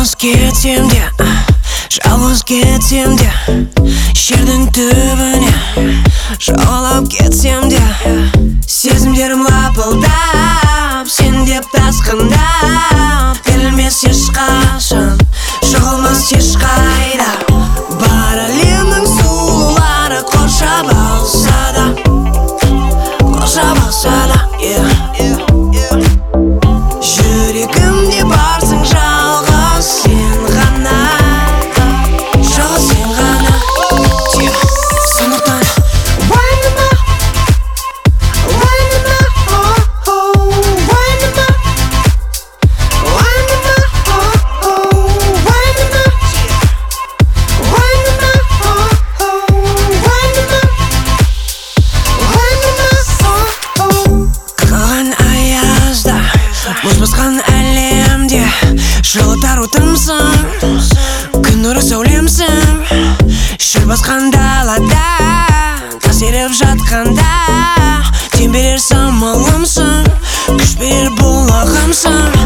Жалғыз кетсем де, жалғыз кетсем де, жердің түбіне жоғалып кетсем де, сезімдерім лапылдап, сен деп тасқындап, келмес ешқашан, жоғалмас ешқайда. Бар әлемнің сұлулары қоршап алса да, жүрегімде барсың жалғыз сен ғана, жалғыз сен ғана. Сондықтан уайымдама, уайымдама, уайымдама, уайымдама, уайымдама, қалған аязда, мұз басқан әлемде жылытар отымсың, күн нұры сәулемсің. Шөл басқан далада, тас еріп жатқанда, тен берер самалымсың, күш берер бұлағымсың.